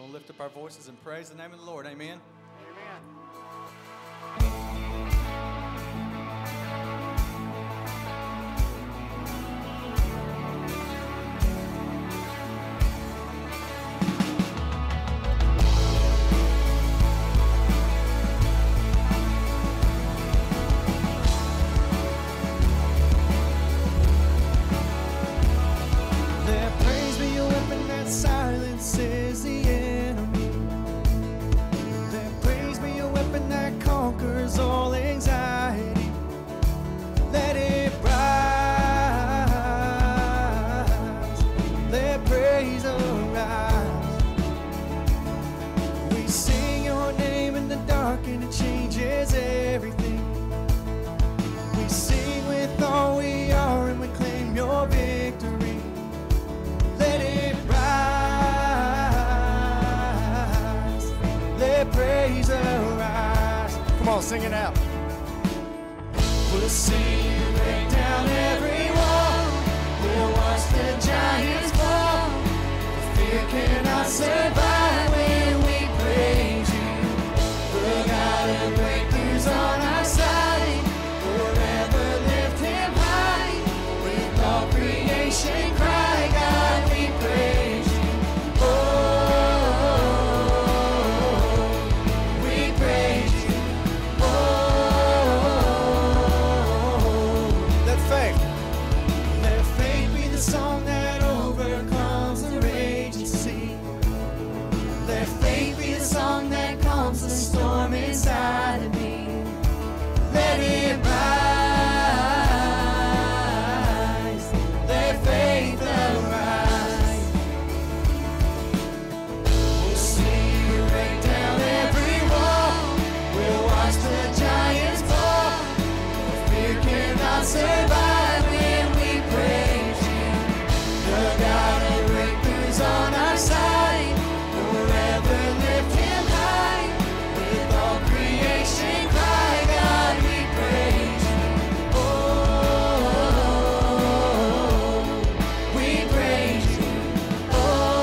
going to lift up our voices and praise the name of the Lord. Amen. Silences the enemy. Let praise be a weapon that conquers all anxiety. Let it rise. Let praise arise. We sing your name in the dark and it changes everything. We sing with all we are and we claim your victory. Let it rise, let praise arise. Come on, sing it out. We'll see you break down every wall. We'll watch the giants fall. Fear cannot survive when we praise you. The God of breakthroughs on our side. Forever lift him high. With all creation cry, God, we praise you. Oh, we praise you. Oh, let faith be the song that overcomes the raging sea. Let faith be the song that calms the storm inside of me. Let it rise. Let faith arise. We'll see you break down every wall. We'll watch the giants fall. Fear cannot survive when we praise you. The God of breakthroughs on our side. Forever lift him high. With all creation cry, God, we praise you. Oh, we praise you. Oh,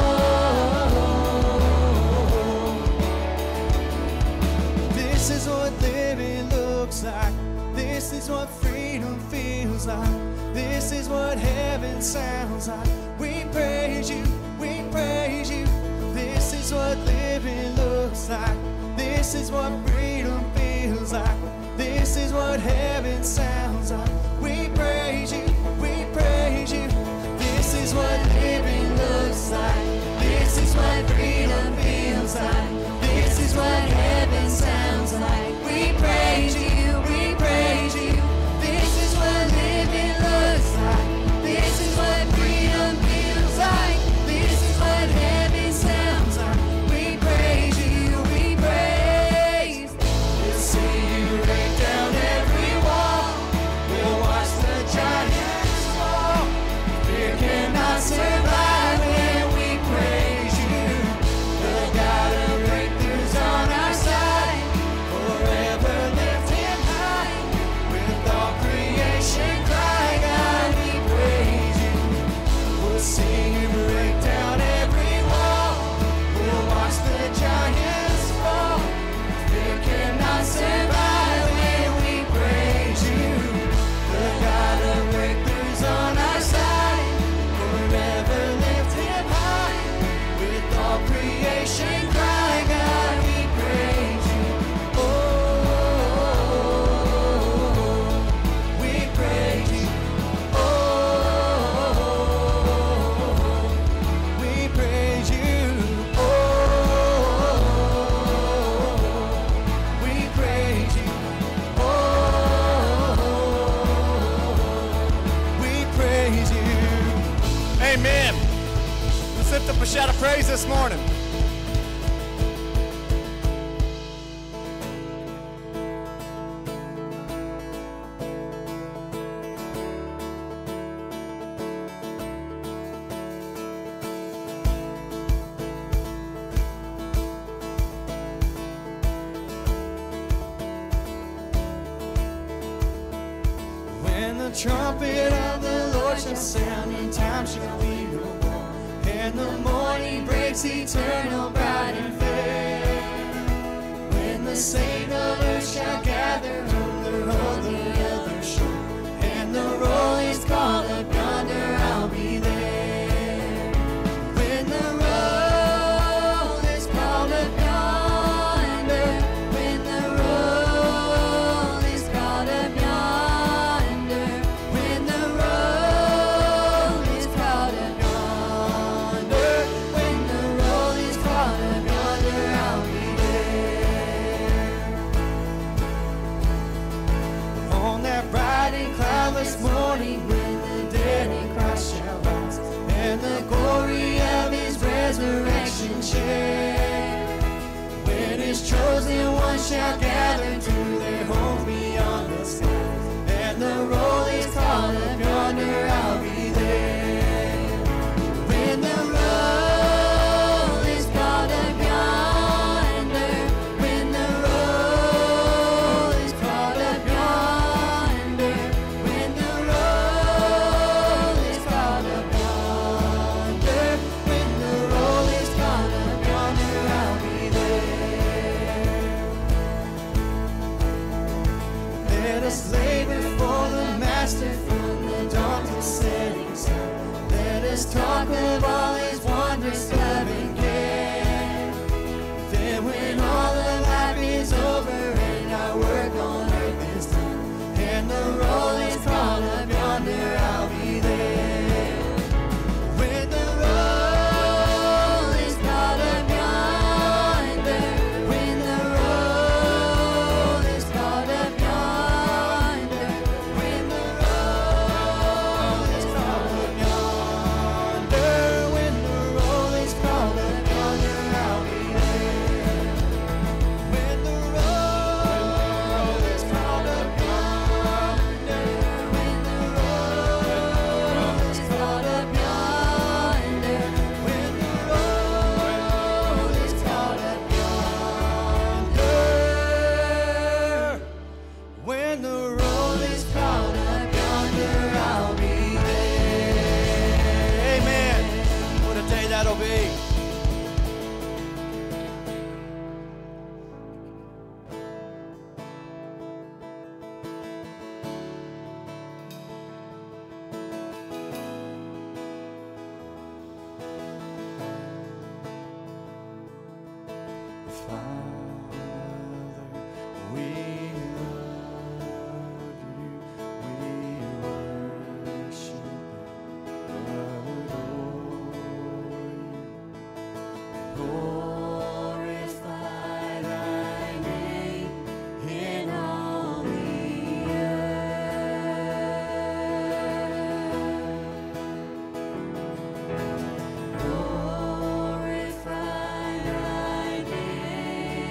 this is what living looks like. This is what freedom feels like. This is what heaven sounds like. We praise you. We praise you. This is what living looks like. This is what freedom feels like. This is what heaven sounds like. We praise you. We praise you. This is what living looks like. This is what freedom feels like. This is what heaven sounds like. We praise you. We praise you. This is what living looks like. This is what freedom feels like. This is what heaven sounds like. We praise you. We praise. We'll see you break down every wall. We'll watch the giants fall. Fear cannot survive when we praise you. The God of breakthroughs on our side. Forever lift him high. With all creation cry, God, we praise you. We'll see you break down every wall. We'll watch the giants fall. Fear cannot survive when we praise you. The God of breakthroughs on our side. Forever lift him high. With all creation cry, God, we praise you. Oh, we praise you. Oh, we praise you. Oh, we praise you. Oh, we praise you. Amen. Let's lift up a shout of praise this morning. When the trumpet of the Lord shall sound, and time shall be no more, and the morning breaks eternal, bright saved of earth shall gather under on the other shore. And the roll is called up yonder, I'll be there. When the roll is called up yonder, when the roll is called up yonder, when the roll is called up yonder, when the roll is called up yonder, I'll be there. On that bright and cloudless morning, when the dead in Christ shall rise, and the glory of his resurrection share, when his chosen ones shall gather to their homes beyond the sky, and the roll is called up yonder, I'll be there. When the roll is called up yonder, when the roll is called up yonder, when the roll is called up yonder, when the roll is called up yonder, I'll be there. Let us labor for the Master from the dawn to setting sun. Let us talk of all his wondrous love and care. Then when all of life is over and our work on earth is done, and the roll is called up yonder, I'll be there. When the roll is called up yonder, when the roll is called up yonder, when the roll is called up yonder, when the roll is called up yonder, I'll be there. When the roll is called up yonder, when the roll is called up yonder, when the roll is called up yonder, when the roll is called up yonder, I'll be there. Amen. What a day that'll be. Father, we love you, we worship and adore you. Glorify thy name in all the earth. Glorify thy name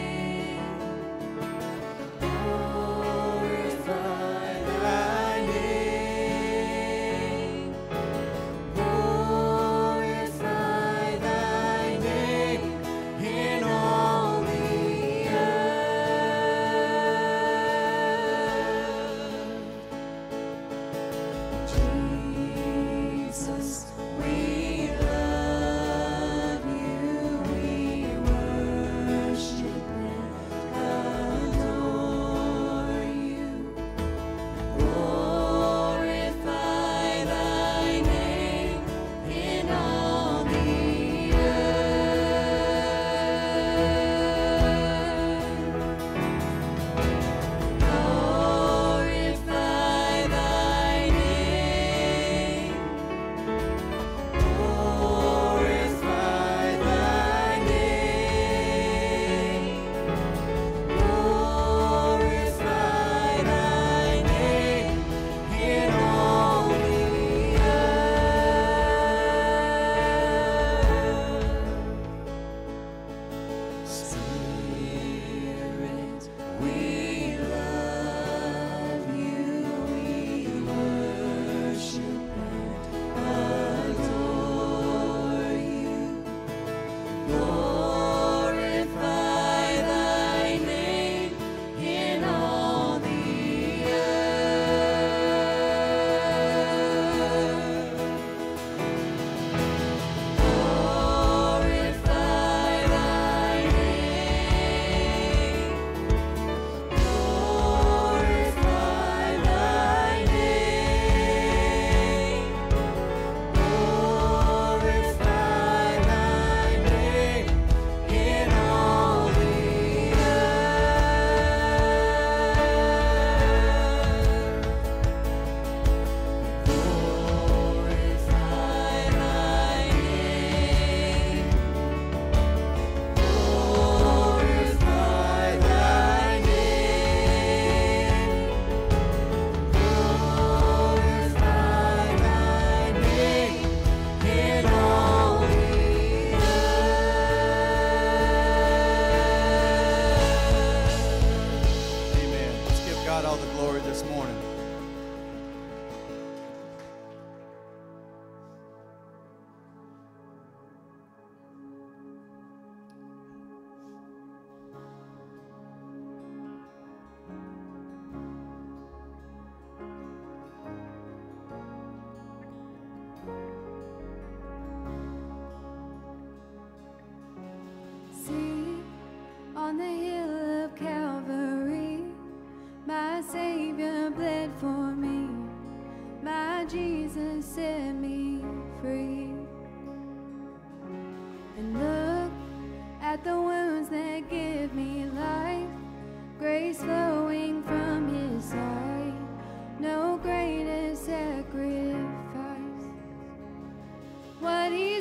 this morning. See, on the hill of Calvary, my Savior bled for me. My Jesus set me free. And look at the wounds that give me life, grace flowing from His side. No greater sacrifice. What He's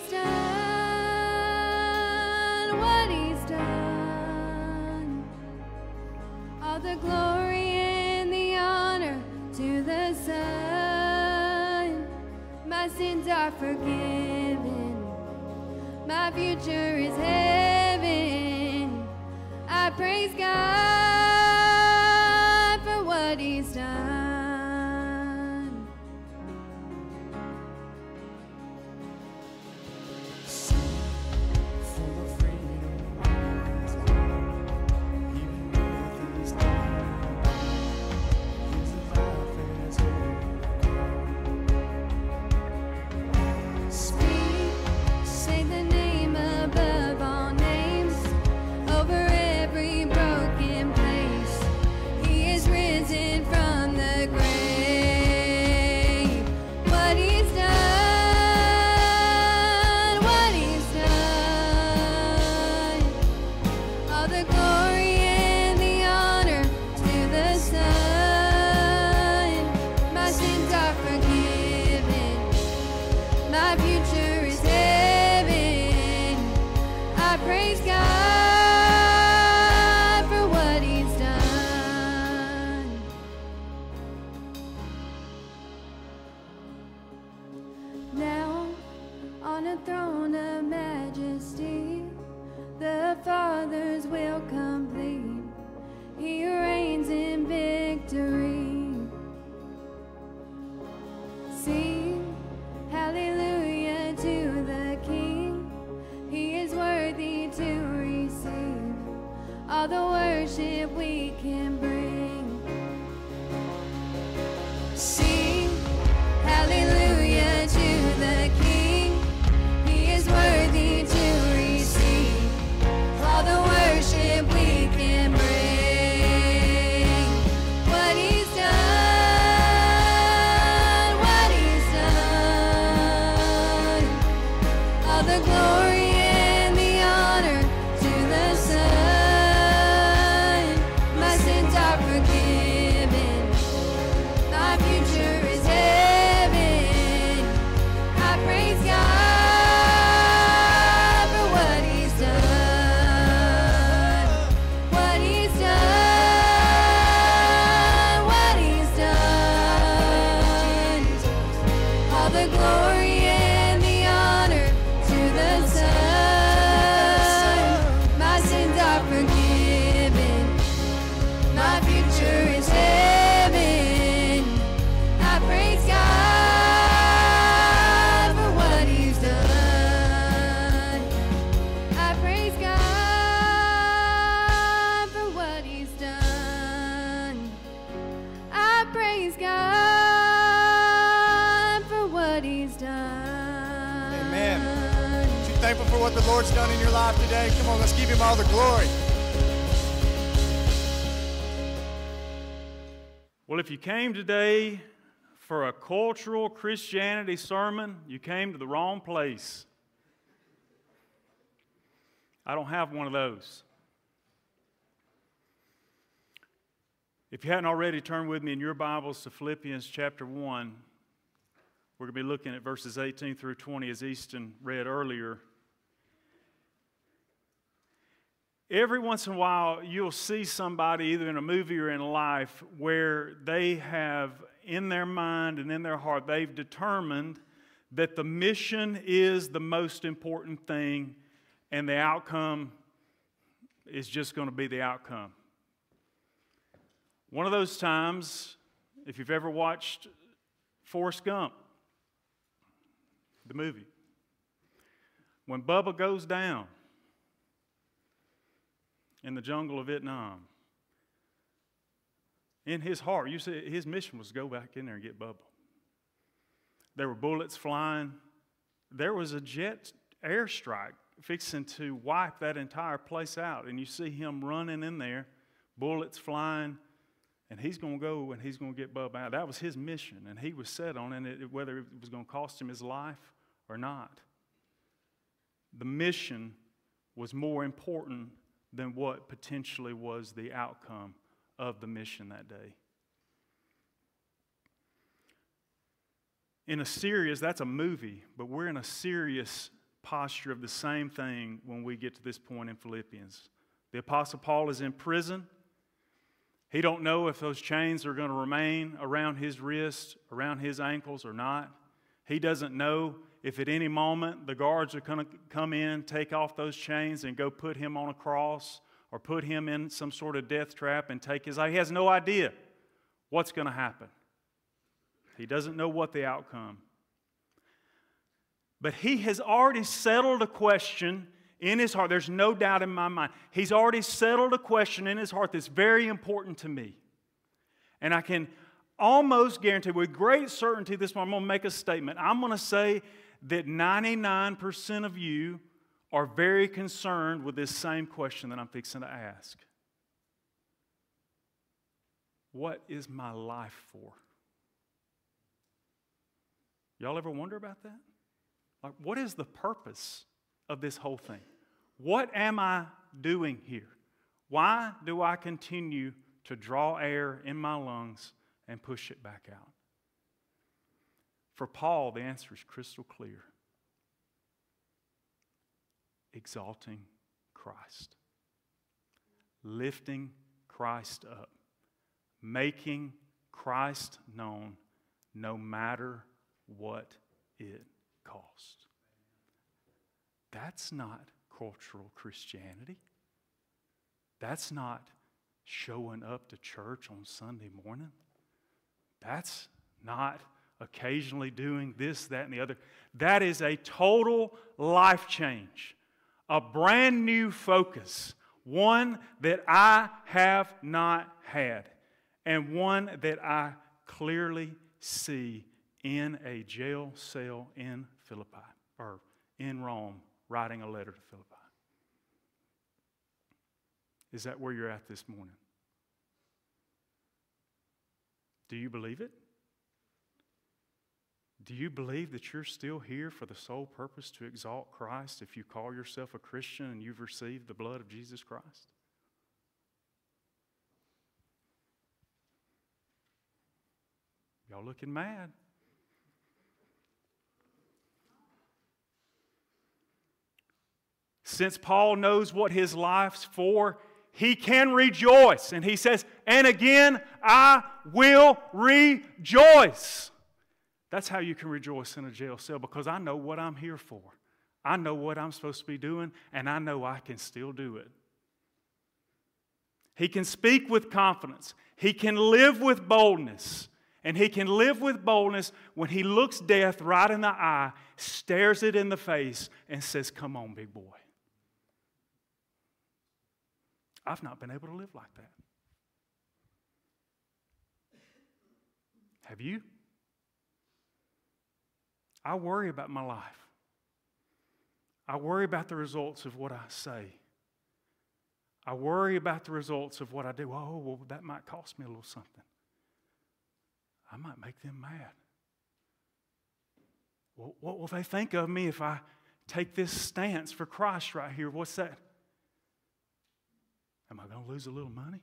done, what He's done. All the glory and the honor to the Son. My sins are forgiven. My future is heaven. I praise God for what He's done. Speak, say the name above all names, over every broken place. He is risen from the grave. What He's done, what He's done. All the glory and the honor to the Son. My sins are forgiven. My future is heaven. I praise God for what He's done. Now, on a throne of majesty, the Father's will complete. He reigns in victory. Sing hallelujah to the King. He is worthy to receive all the worship we can bring. Sing hallelujah to the King. He is worthy to receive all the worship we can bring. What He's done, what He's done. All the glory and the honor to the Son. My sins are forgiven. My future is heaven. I praise God for what He's done. What He's done, what He's done. All the glory and the honor to the Son. My sins are forgiven. My future is heaven. I praise God for what He's done. I praise God for what He's done. I praise God for what He's done. Amen. You thankful for what the Lord's done in your life today? Come on, let's give Him all the glory. Well, if you came today for a cultural Christianity sermon, you came to the wrong place. I don't have one of those. If you hadn't already, turn with me in your Bibles to Philippians chapter 1. We're going to be looking at verses 18 through 20 as Easton read earlier. Every once in a while, you'll see somebody either in a movie or in life where they have in their mind and in their heart, they've determined that the mission is the most important thing and the outcome is just going to be the outcome. One of those times if you've ever watched Forrest Gump, the movie, when Bubba goes down in the jungle of Vietnam, in his heart, you see, his mission was to go back in there and get Bubba. There were bullets flying. There was a jet airstrike fixing to wipe that entire place out. And you see him running in there, bullets flying, and he's going to go and he's going to get Bubba out. That was his mission, and he was set on it, whether it was going to cost him his life or not. The mission was more important than what potentially was the outcome of the mission that day. In a serious, that's a movie, but we're in a serious posture of the same thing when we get to this point in Philippians. The Apostle Paul is in prison. He don't know if those chains are going to remain around his wrists, around his ankles or not. He doesn't know if at any moment the guards are going to come in, take off those chains and go put him on a cross or put him in some sort of death trap and take his life. He has no idea what's going to happen. He doesn't know what the outcome. But he has already settled a question in his heart. There's no doubt in my mind. He's already settled a question in his heart that's very important to me. And I can almost guarantee with great certainty this morning, I'm going to make a statement. I'm going to say that 99% of you are very concerned with this same question that I'm fixing to ask. What is my life for? Y'all ever wonder about that? Like, what is the purpose of this whole thing? What am I doing here? Why do I continue to draw air in my lungs and push it back out? For Paul, the answer is crystal clear. Exalting Christ. Lifting Christ up. Making Christ known no matter what it costs. That's not cultural Christianity. That's not showing up to church on Sunday morning. That's not occasionally doing this, that, and the other. That is a total life change. A brand new focus. One that I have not had. And one that I clearly see in a jail cell in Philippi, or in Rome, writing a letter to Philippi. Is that where you're at this morning? Do you believe it? Do you believe that you're still here for the sole purpose to exalt Christ if you call yourself a Christian and you've received the blood of Jesus Christ? Y'all looking mad. Since Paul knows what his life's for, he can rejoice. And he says, and again, I will rejoice. That's how you can rejoice in a jail cell, because I know what I'm here for. I know what I'm supposed to be doing, and I know I can still do it. He can speak with confidence. He can live with boldness. And he can live with boldness when he looks death right in the eye, stares it in the face, and says, come on, big boy. I've not been able to live like that. Have you? I worry about my life. I worry about the results of what I say. I worry about the results of what I do. Oh, well, that might cost me a little something. I might make them mad. Well, what will they think of me if I take this stance for Christ right here? What's that? Am I going to lose a little money?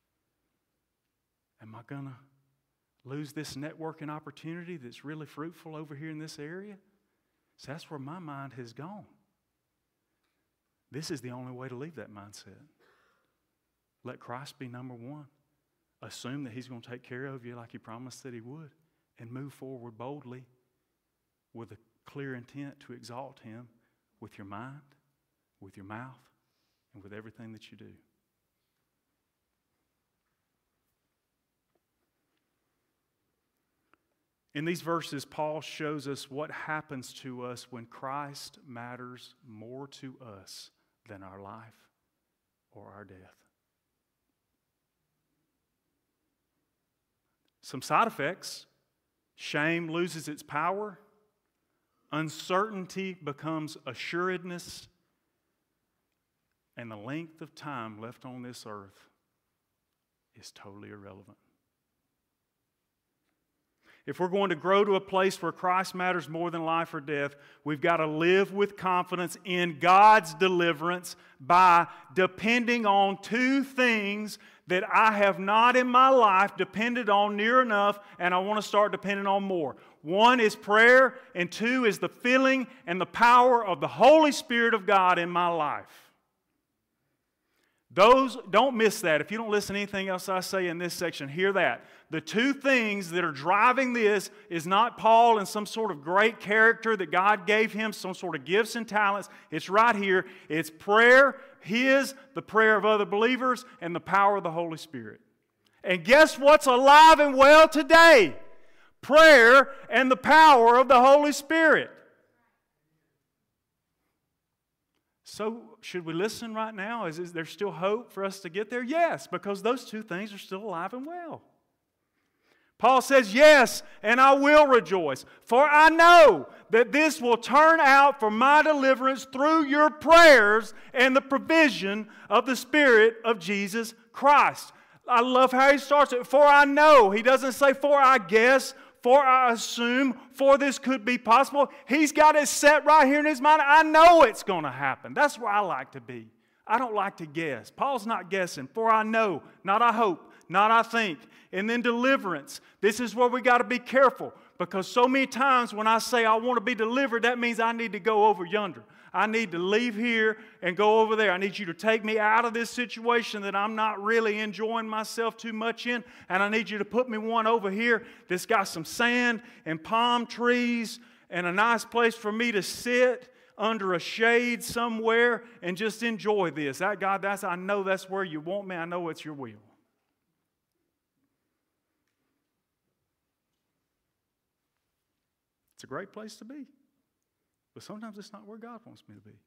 Am I going to lose this networking opportunity that's really fruitful over here in this area? So that's where my mind has gone. This is the only way to leave that mindset. Let Christ be number one. Assume that He's going to take care of you like He promised that He would, and move forward boldly with a clear intent to exalt Him with your mind, with your mouth, and with everything that you do. In these verses, Paul shows us what happens to us when Christ matters more to us than our life or our death. Some side effects: shame loses its power, uncertainty becomes assuredness, and the length of time left on this earth is totally irrelevant. If we're going to grow to a place where Christ matters more than life or death, we've got to live with confidence in God's deliverance by depending on two things that I have not in my life depended on near enough, and I want to start depending on more. One is prayer, and two is the filling and the power of the Holy Spirit of God in my life. Don't miss that. If you don't listen to anything else I say in this section, hear that. The two things that are driving this is not Paul and some sort of great character that God gave him, some sort of gifts and talents. It's right here. It's prayer, the prayer of other believers, and the power of the Holy Spirit. And guess what's alive and well today? Prayer and the power of the Holy Spirit. So, should we listen right now? Is there still hope for us to get there? Yes, because those two things are still alive and well. Paul says, yes, and I will rejoice, for I know that this will turn out for my deliverance through your prayers and the provision of the Spirit of Jesus Christ. I love how he starts it. For I know. He doesn't say for I guess, for I assume, for this could be possible. He's got it set right here in his mind. I know it's going to happen. That's where I like to be. I don't like to guess. Paul's not guessing. For I know, not I hope, not I think. And then deliverance. This is where we got to be careful, because so many times when I say I want to be delivered, that means I need to go over yonder. I need to leave here and go over there. I need you to take me out of this situation that I'm not really enjoying myself too much in, and I need you to put me one over here that's got some sand and palm trees and a nice place for me to sit under a shade somewhere and just enjoy this. God, I know that's where you want me. I know it's your will. It's a great place to be. But sometimes it's not where God wants me to be.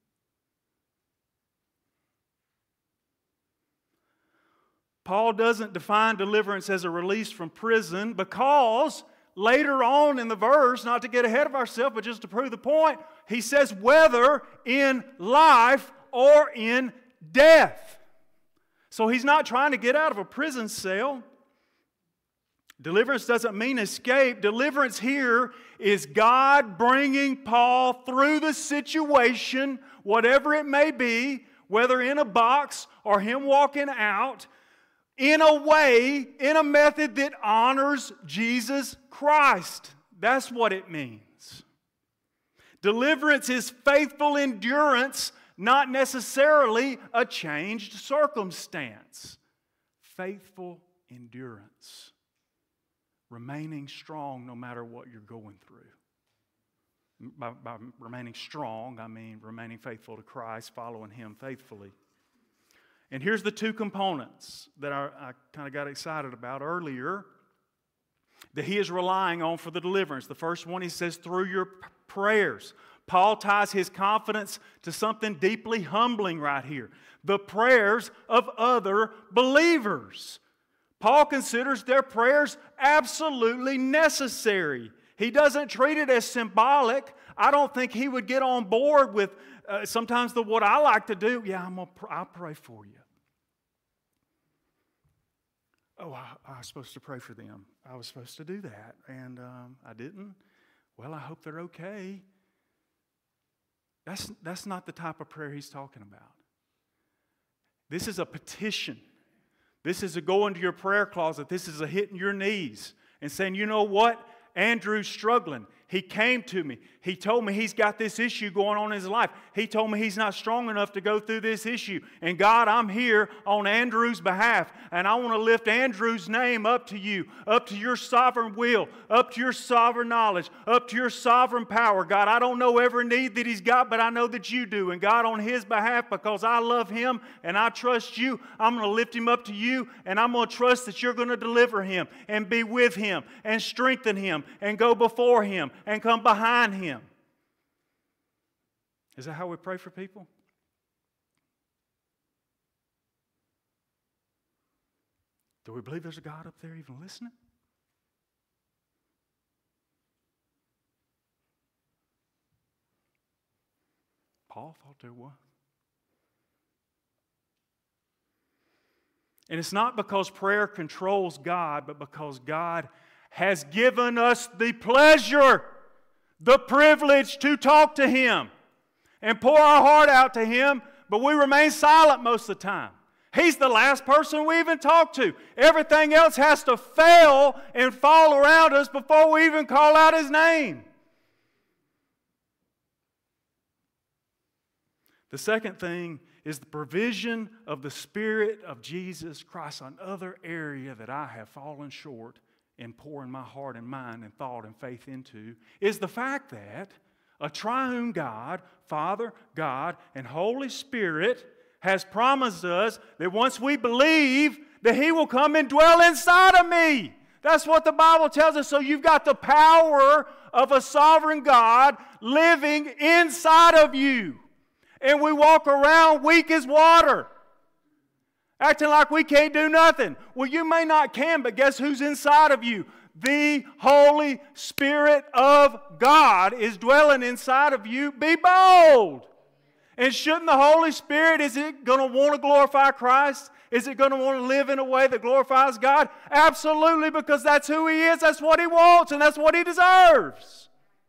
Paul doesn't define deliverance as a release from prison, because later on in the verse, not to get ahead of ourselves, but just to prove the point, he says whether in life or in death. So he's not trying to get out of a prison cell. Deliverance doesn't mean escape. Deliverance here is God bringing Paul through the situation, whatever it may be, whether in a box or him walking out, in a way, in a method that honors Jesus Christ. That's what it means. Deliverance is faithful endurance, not necessarily a changed circumstance. Faithful endurance. Remaining strong no matter what you're going through. By remaining strong, I mean remaining faithful to Christ, following Him faithfully. And here's the two components that I kind of got excited about earlier that he is relying on for the deliverance. The first one, he says, through your prayers. Paul ties his confidence to something deeply humbling right here. The prayers of other believers. Paul considers their prayers absolutely necessary. He doesn't treat it as symbolic. I don't think he would get on board with sometimes what I like to do. Yeah, I'll pray for you. Oh, I was supposed to pray for them. I was supposed to do that, and I didn't. Well, I hope they're okay. That's not the type of prayer he's talking about. This is a petition. This is a go into your prayer closet. This is a hitting your knees and saying, you know what? Andrew's struggling. He came to me. He told me he's got this issue going on in his life. He told me he's not strong enough to go through this issue. And God, I'm here on Andrew's behalf. And I want to lift Andrew's name up to you, up to your sovereign will, up to your sovereign knowledge, up to your sovereign power. God, I don't know every need that he's got, but I know that you do. And God, on his behalf, because I love him and I trust you, I'm going to lift him up to you, and I'm going to trust that you're going to deliver him and be with him and strengthen him and go before him and come behind him. Is that how we pray for people? Do we believe there's a God up there even listening? Paul thought there was. And it's not because prayer controls God, but because God has given us the pleasure, the privilege to talk to him and pour our heart out to him, but we remain silent most of the time. He's the last person we even talk to. Everything else has to fail and fall around us before we even call out his name. The second thing is the provision of the Spirit of Jesus Christ. Another area that I have fallen short in pouring my heart and mind and thought and faith into is the fact that a triune God, Father, God, and Holy Spirit has promised us that once we believe, that he will come and dwell inside of me. That's what the Bible tells us. So you've got the power of a sovereign God living inside of you. And we walk around weak as water, acting like we can't do nothing. Well, you may not can, but guess who's inside of you? The Holy Spirit of God is dwelling inside of you. Be bold. And shouldn't the Holy Spirit, is it going to want to glorify Christ? Is it going to want to live in a way that glorifies God? Absolutely, because that's who he is, that's what he wants, and that's what he deserves.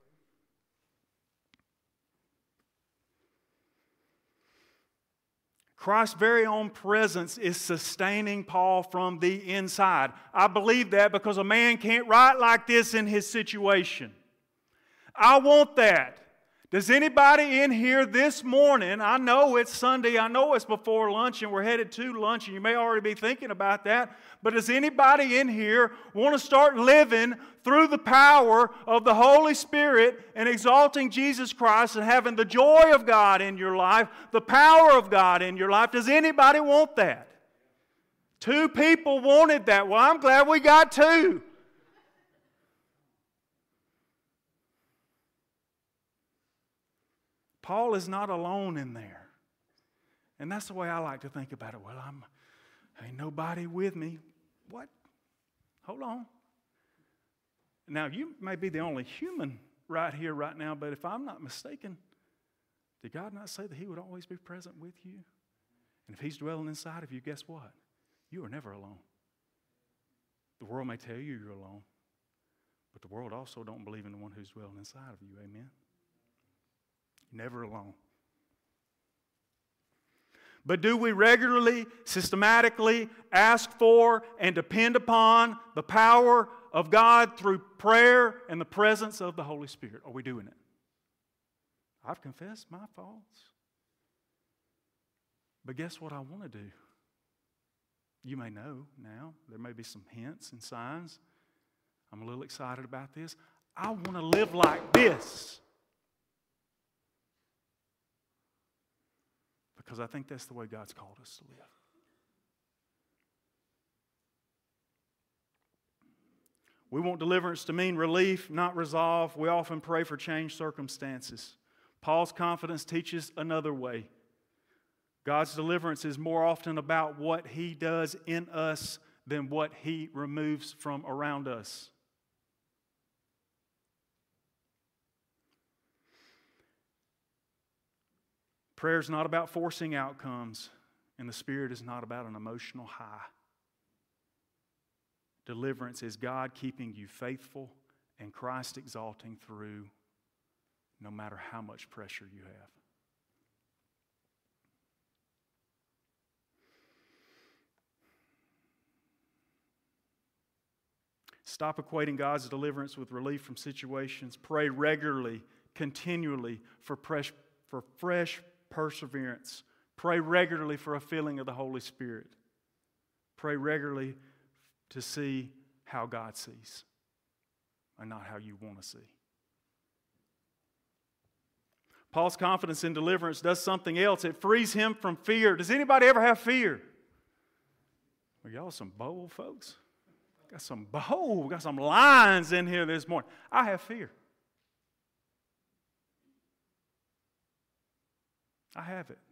Christ's very own presence is sustaining Paul from the inside. I believe that because a man can't write like this in his situation. I want that. Does anybody in here this morning, I know it's Sunday, I know it's before lunch and we're headed to lunch and you may already be thinking about that, but does anybody in here want to start living through the power of the Holy Spirit and exalting Jesus Christ and having the joy of God in your life, the power of God in your life? Does anybody want that? 2 people wanted that. Well, I'm glad we got 2. Paul is not alone in there. And that's the way I like to think about it. Well, ain't nobody with me. What? Hold on. Now, you may be the only human right here, right now, but if I'm not mistaken, did God not say that he would always be present with you? And if he's dwelling inside of you, guess what? You are never alone. The world may tell you you're alone, but the world also don't believe in the one who's dwelling inside of you. Amen? Never alone. But do we regularly, systematically ask for and depend upon the power of God through prayer and the presence of the Holy Spirit? Are we doing it? I've confessed my faults. But guess what I want to do? You may know now. There may be some hints and signs. I'm a little excited about this. I want to live like this. Because I think that's the way God's called us to live. We want deliverance to mean relief, not resolve. We often pray for changed circumstances. Paul's confidence teaches another way. God's deliverance is more often about what he does in us than what he removes from around us. Prayer is not about forcing outcomes, and the Spirit is not about an emotional high. Deliverance is God keeping you faithful and Christ exalting through no matter how much pressure you have. Stop equating God's deliverance with relief from situations. Pray regularly, continually for fresh perseverance. Pray regularly for a filling of the Holy Spirit. Pray regularly to see how God sees and not how you want to see. Paul's confidence in deliverance does something else. It frees him from fear. Does anybody ever have fear? Well, y'all some bold folks. Got some lions in here this morning. I have fear. I have it.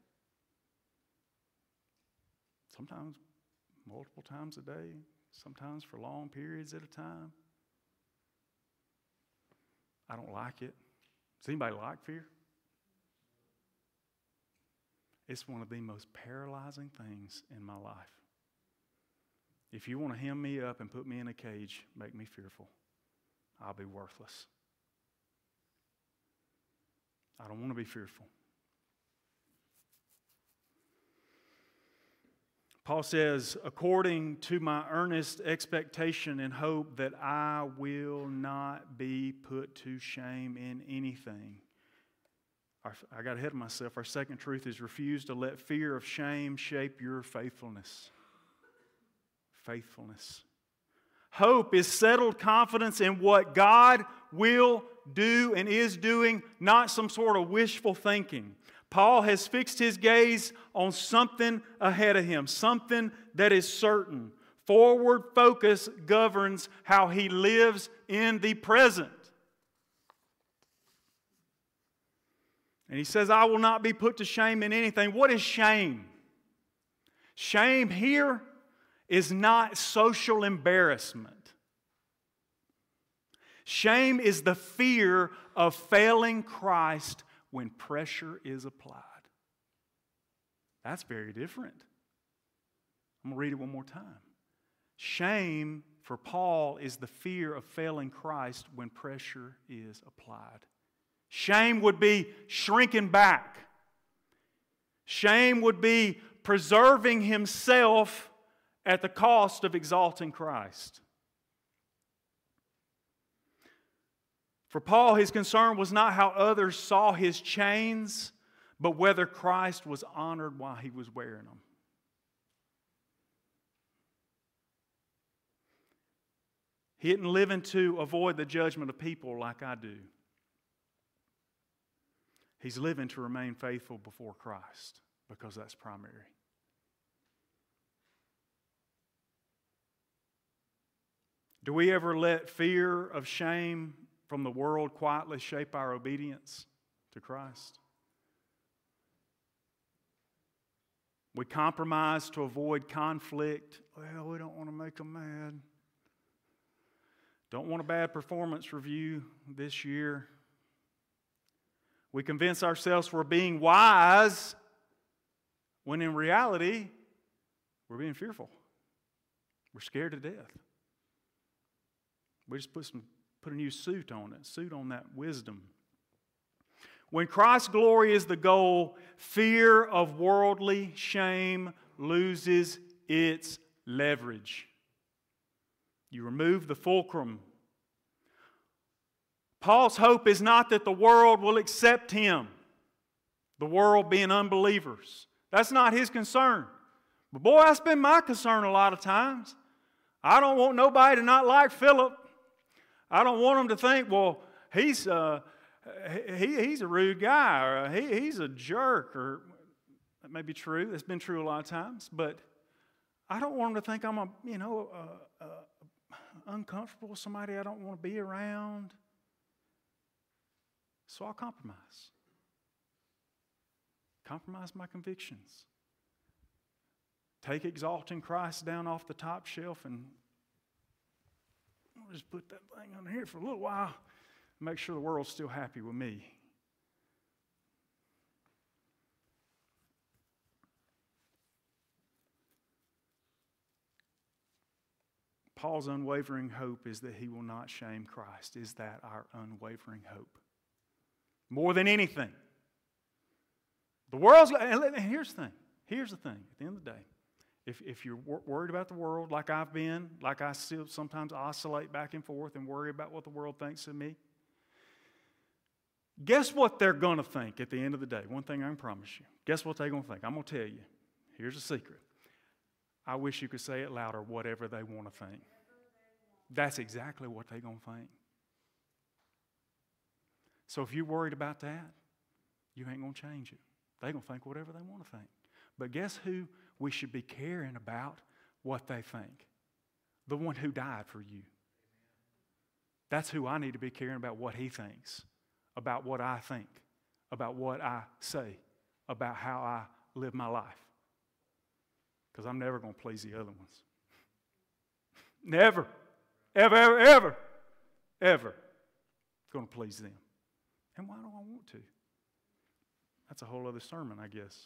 Sometimes multiple times a day, sometimes for long periods at a time. I don't like it. Does anybody like fear? It's one of the most paralyzing things in my life. If you want to hem me up and put me in a cage, make me fearful, I'll be worthless. I don't want to be fearful. Paul says, according to my earnest expectation and hope that I will not be put to shame in anything. I got ahead of myself. Our second truth is refuse to let fear of shame shape your faithfulness. Faithfulness. Hope is settled confidence in what God will do and is doing, not some sort of wishful thinking. Paul has fixed his gaze on something ahead of him, something that is certain. Forward focus governs how he lives in the present. And he says, I will not be put to shame in anything. What is shame? Shame here is not social embarrassment. Shame is the fear of failing Christ when pressure is applied. That's very different. I'm going to read it one more time. Shame for Paul is the fear of failing Christ when pressure is applied. Shame would be shrinking back. Shame would be preserving himself at the cost of exalting Christ. For Paul, his concern was not how others saw his chains, but whether Christ was honored while he was wearing them. He didn't live in to avoid the judgment of people like I do. He's living to remain faithful before Christ because that's primary. Do we ever let fear of shame from the world quietly shape our obedience to Christ? We compromise to avoid conflict. Well, we don't want to make them mad. Don't want a bad performance review this year. We convince ourselves we're being wise when in reality, we're being fearful. We're scared to death. We just put a new suit on that wisdom. When Christ's glory is the goal, fear of worldly shame loses its leverage. You remove the fulcrum. Paul's hope is not that the world will accept him, the world being unbelievers. That's not his concern. But boy, that's been my concern a lot of times. I don't want nobody to not like Philip. I don't want them to think, well, he's a rude guy, or he's a jerk, or that may be true. That's been true a lot of times. But I don't want them to think I'm uncomfortable with somebody I don't want to be around. So I'll compromise. Compromise my convictions. Take exalting Christ down off the top shelf and I'll just put that thing on here for a little while and make sure the world's still happy with me. Paul's unwavering hope is that he will not shame Christ. Is that our unwavering hope? More than anything. The world's, and here's the thing. At the end of the day, If you're worried about the world like I've been, like I still sometimes oscillate back and forth and worry about what the world thinks of me, guess what they're going to think at the end of the day? One thing I can promise you. Guess what they're going to think? I'm going to tell you. Here's a secret. I wish you could say it louder, whatever they want to think. That's exactly what they're going to think. So if you're worried about that, you ain't going to change it. They're going to think whatever they want to think. But guess who we should be caring about what they think? The one who died for you. That's who I need to be caring about what he thinks, about what I think, about what I say, about how I live my life. Because I'm never going to please the other ones. Never. Ever, ever, ever, ever going to please them. And why do I want to? That's a whole other sermon, I guess.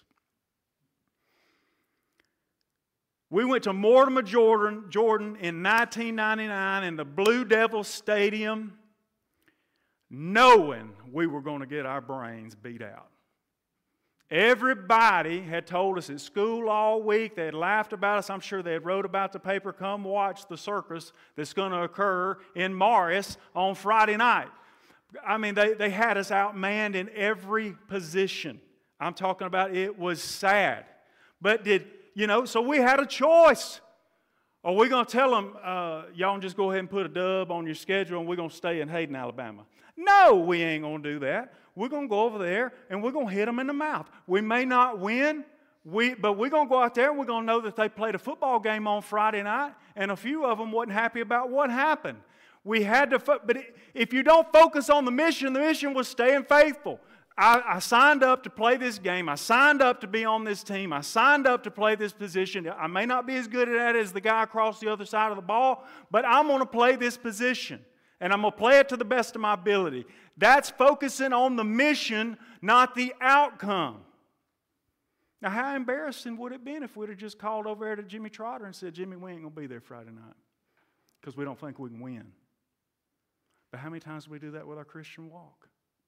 We went to Mortimer, Jordan in 1999 in the Blue Devils Stadium, knowing we were going to get our brains beat out. Everybody had told us at school all week. They had laughed about us. I'm sure they had wrote about the paper, come watch the circus that's going to occur in Morris on Friday night. I mean, they had us outmanned in every position. I'm talking about it was sad. But so we had a choice. Are we going to tell them, y'all just go ahead and put a dub on your schedule and we're going to stay in Hayden, Alabama? No, we ain't going to do that. We're going to go over there and we're going to hit them in the mouth. We may not win, but we're going to go out there and we're going to know that they played a football game on Friday night and a few of them wasn't happy about what happened. We had to, but if you don't focus on the mission was staying faithful. I signed up to play this game. I signed up to be on this team. I signed up to play this position. I may not be as good at it as the guy across the other side of the ball, but I'm going to play this position, and I'm going to play it to the best of my ability. That's focusing on the mission, not the outcome. Now, how embarrassing would it have been if we'd have just called over there to Jimmy Trotter and said, Jimmy, we ain't going to be there Friday night because we don't think we can win. But how many times do we do that with our Christian walk?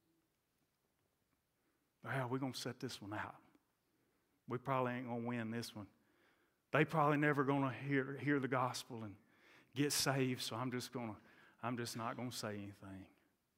Well, we're going to set this one out. We probably ain't going to win this one. They probably never going to hear the gospel and get saved, so I'm just not going to say anything.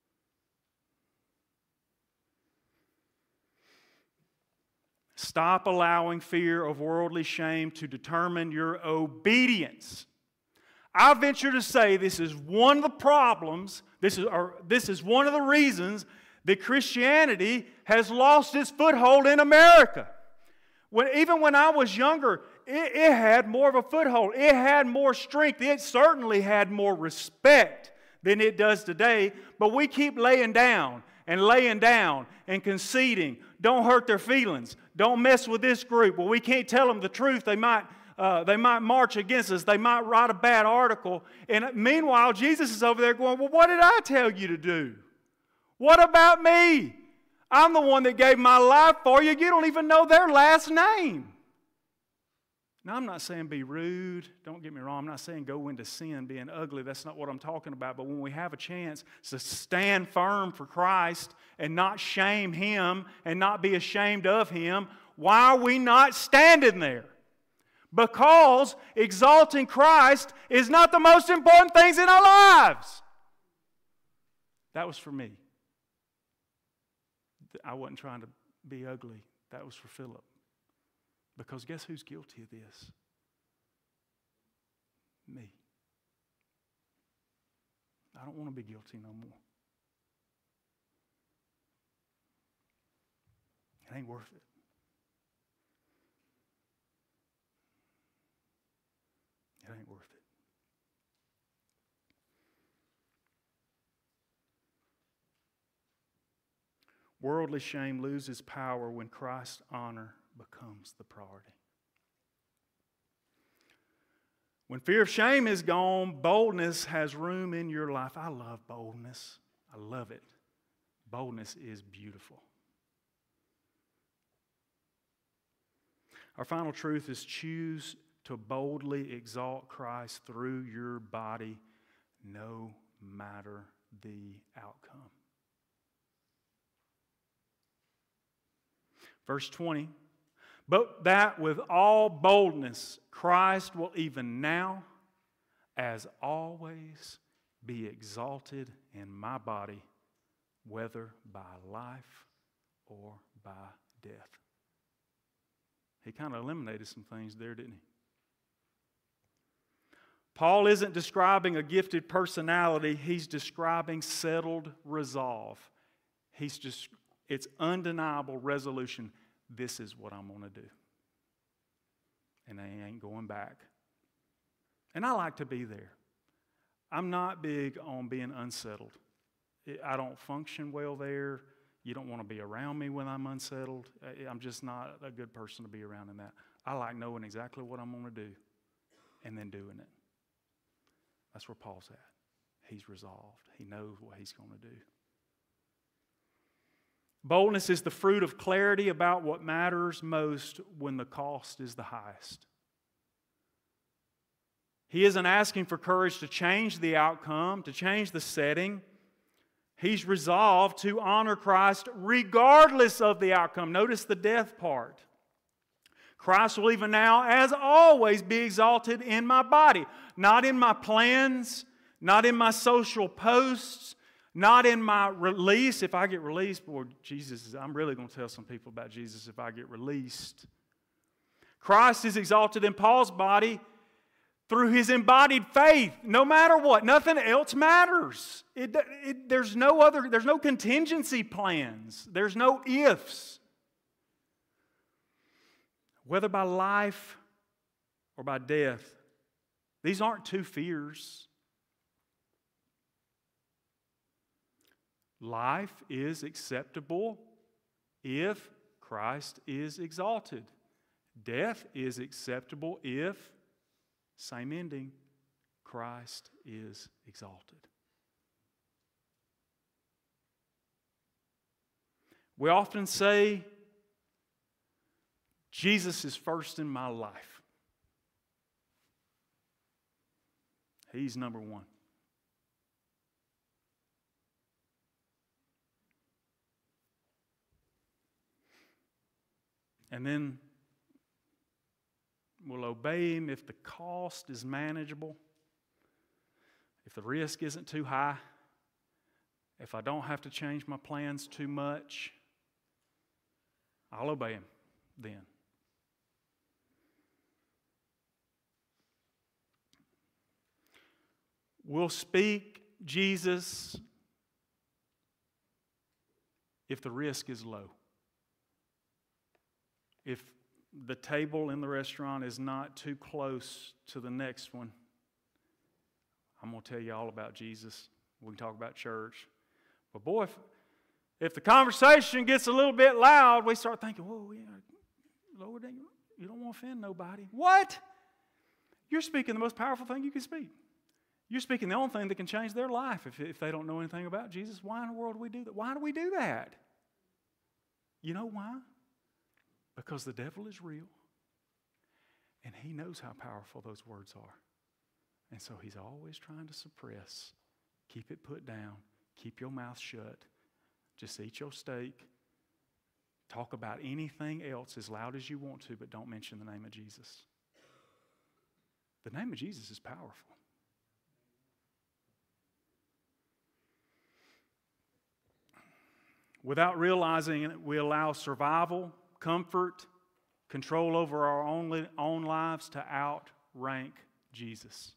Stop allowing fear of worldly shame to determine your obedience. I venture to say this is one of the problems, this is one of the reasons that Christianity has lost its foothold in America. Even when I was younger, it had more of a foothold. It had more strength. It certainly had more respect than it does today. But we keep laying down and conceding. Don't hurt their feelings. Don't mess with this group. Well, we can't tell them the truth. They might march against us. They might write a bad article. And meanwhile, Jesus is over there going, well, what did I tell you to do? What about me? I'm the one that gave my life for you. You don't even know their last name. Now, I'm not saying be rude. Don't get me wrong. I'm not saying go into sin, being ugly. That's not what I'm talking about. But when we have a chance to stand firm for Christ and not shame Him and not be ashamed of Him, why are we not standing there? Because exalting Christ is not the most important things in our lives. That was for me. I wasn't trying to be ugly. That was for Philip. Because guess who's guilty of this? Me. I don't want to be guilty no more. It ain't worth it. It ain't worth it. Worldly shame loses power when Christ's honor becomes the priority. When fear of shame is gone, boldness has room in your life. I love boldness. I love it. Boldness is beautiful. Our final truth is choose to boldly exalt Christ through your body, no matter the outcome. Verse 20, but that with all boldness Christ will even now, as always, be exalted in my body, whether by life or by death. He kind of eliminated some things there, didn't he? Paul isn't describing a gifted personality. He's describing settled resolve. It's undeniable resolution. This is what I'm going to do. And I ain't going back. And I like to be there. I'm not big on being unsettled. I don't function well there. You don't want to be around me when I'm unsettled. I'm just not a good person to be around in that. I like knowing exactly what I'm going to do and then doing it. That's where Paul's at. He's resolved. He knows what he's going to do. Boldness is the fruit of clarity about what matters most when the cost is the highest. He isn't asking for courage to change the outcome, to change the setting. He's resolved to honor Christ regardless of the outcome. Notice the death part. Christ will even now, as always, be exalted in my body. Not in my plans, not in my social posts, not in my release. If I get released, boy, Jesus, I'm really going to tell some people about Jesus if I get released. Christ is exalted in Paul's body through his embodied faith. No matter what, nothing else matters. There's no contingency plans. There's no ifs. Whether by life or by death, these aren't two fears. Life is acceptable if Christ is exalted. Death is acceptable if, same ending, Christ is exalted. We often say, Jesus is first in my life. He's number one. And then we'll obey Him if the cost is manageable, if the risk isn't too high, if I don't have to change my plans too much. I'll obey Him then. We'll speak Jesus if the risk is low. If the table in the restaurant is not too close to the next one, I'm going to tell you all about Jesus. We can talk about church. But boy, if the conversation gets a little bit loud, we start thinking, whoa, yeah, Lord, you don't want to offend nobody. What? You're speaking the most powerful thing you can speak. You're speaking the only thing that can change their life if they don't know anything about Jesus. Why in the world do we do that? Why do we do that? You know why? Because the devil is real, and he knows how powerful those words are. And so he's always trying to suppress. Keep it put down. Keep your mouth shut. Just eat your steak. Talk about anything else as loud as you want to, but don't mention the name of Jesus. The name of Jesus is powerful. Without realizing it, we allow survival, comfort, control over our own lives to outrank Jesus.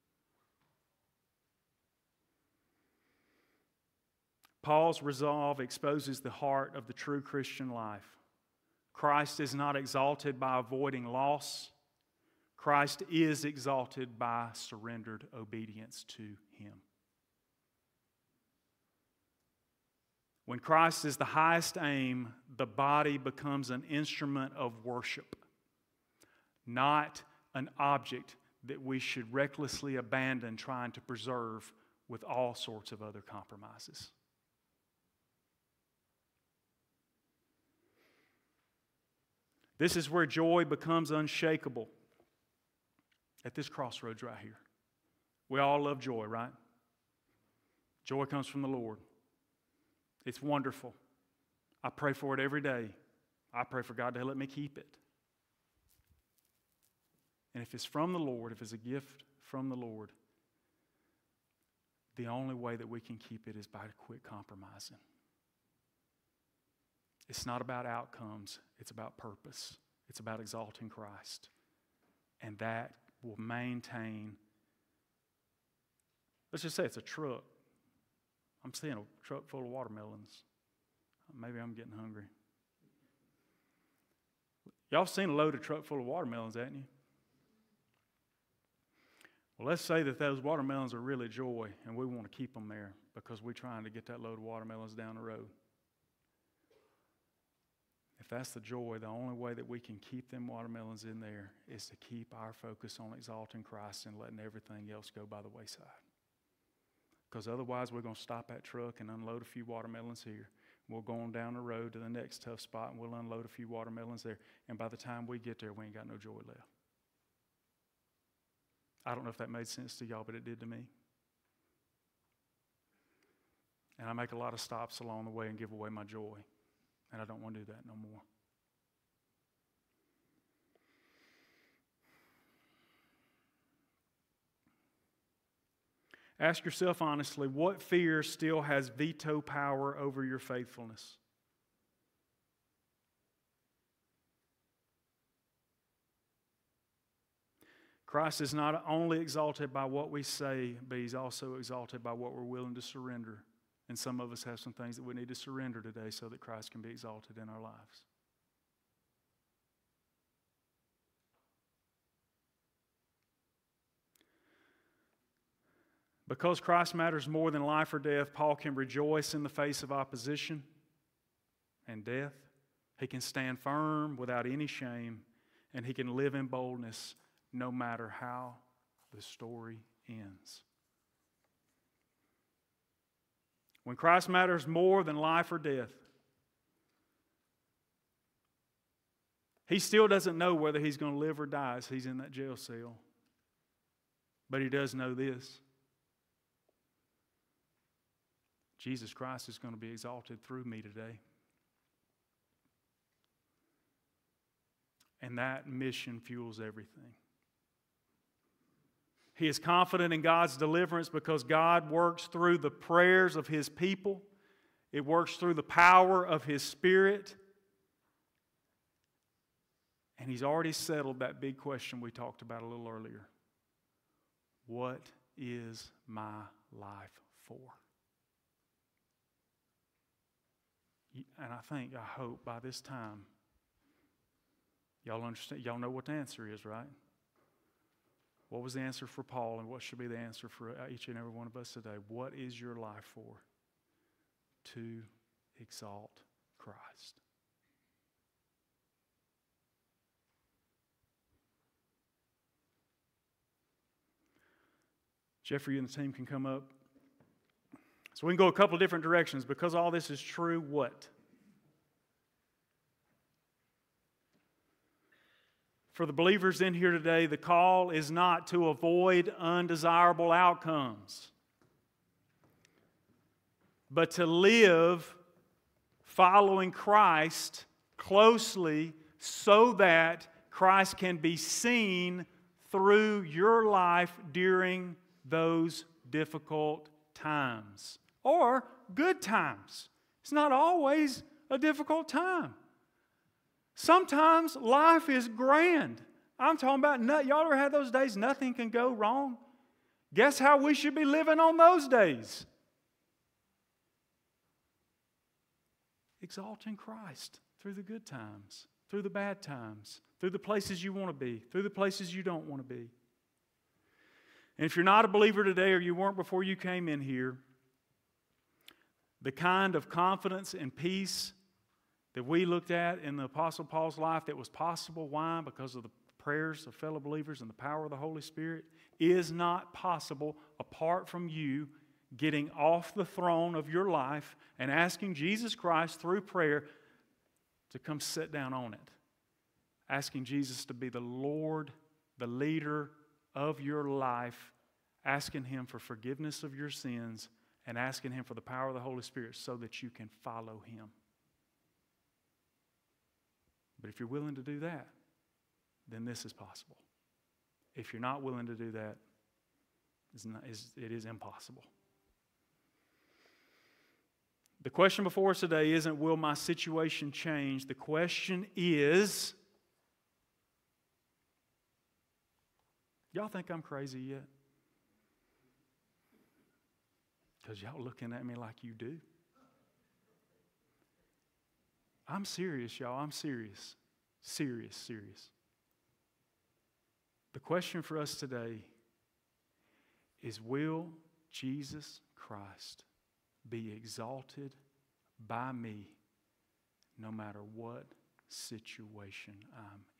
Paul's resolve exposes the heart of the true Christian life. Christ is not exalted by avoiding loss. Christ is exalted by surrendered obedience to Him. When Christ is the highest aim, the body becomes an instrument of worship, not an object that we should recklessly abandon trying to preserve with all sorts of other compromises. This is where joy becomes unshakable, at this crossroads right here. We all love joy, right? Joy comes from the Lord. It's wonderful. I pray for it every day. I pray for God to let me keep it. And if it's from the Lord, if it's a gift from the Lord, the only way that we can keep it is by quit compromising. It's not about outcomes. It's about purpose. It's about exalting Christ. And that will maintain. Let's just say it's a truck. I'm seeing a truck full of watermelons. Maybe I'm getting hungry. Y'all seen a loaded truck full of watermelons, haven't you? Well, let's say that those watermelons are really joy, and we want to keep them there because we're trying to get that load of watermelons down the road. If that's the joy, the only way that we can keep them watermelons in there is to keep our focus on exalting Christ and letting everything else go by the wayside. Because otherwise we're going to stop that truck and unload a few watermelons here. We'll go on down the road to the next tough spot and we'll unload a few watermelons there. And by the time we get there, we ain't got no joy left. I don't know if that made sense to y'all, but it did to me. And I make a lot of stops along the way and give away my joy. And I don't want to do that no more. Ask yourself honestly, what fear still has veto power over your faithfulness? Christ is not only exalted by what we say, but He's also exalted by what we're willing to surrender. And some of us have some things that we need to surrender today so that Christ can be exalted in our lives. Because Christ matters more than life or death, Paul can rejoice in the face of opposition and death. He can stand firm without any shame, and he can live in boldness no matter how the story ends. When Christ matters more than life or death, he still doesn't know whether he's going to live or die as he's in that jail cell. But he does know this. Jesus Christ is going to be exalted through me today. And that mission fuels everything. He is confident in God's deliverance because God works through the prayers of His people. It works through the power of His Spirit. And He's already settled that big question we talked about a little earlier. What is my life for? And I hope by this time, y'all understand, y'all know what the answer is, right? What was the answer for Paul, and what should be the answer for each and every one of us today? What is your life for? To exalt Christ. Jeffrey and the team can come up. So we can go a couple of different directions. Because all this is true, what? For the believers in here today, the call is not to avoid undesirable outcomes, but to live following Christ closely so that Christ can be seen through your life during those difficult times. Or good times. It's not always a difficult time. Sometimes life is grand. I'm talking about, y'all ever had those days nothing can go wrong? Guess how we should be living on those days? Exalting Christ through the good times, through the bad times, through the places you want to be, through the places you don't want to be. And if you're not a believer today, or you weren't before you came in here, the kind of confidence and peace that we looked at in the Apostle Paul's life that was possible. Why? Because of the prayers of fellow believers and the power of the Holy Spirit is not possible apart from you getting off the throne of your life and asking Jesus Christ through prayer to come sit down on it. Asking Jesus to be the Lord, the leader of your life, asking Him for forgiveness of your sins, and asking Him for the power of the Holy Spirit so that you can follow Him. But if you're willing to do that, then this is possible. If you're not willing to do that, it is impossible. The question before us today isn't, will my situation change? The question is, y'all think I'm crazy yet? Because y'all looking at me like you do. I'm serious, y'all. I'm serious. Serious. The question for us today is, will Jesus Christ be exalted by me no matter what situation I'm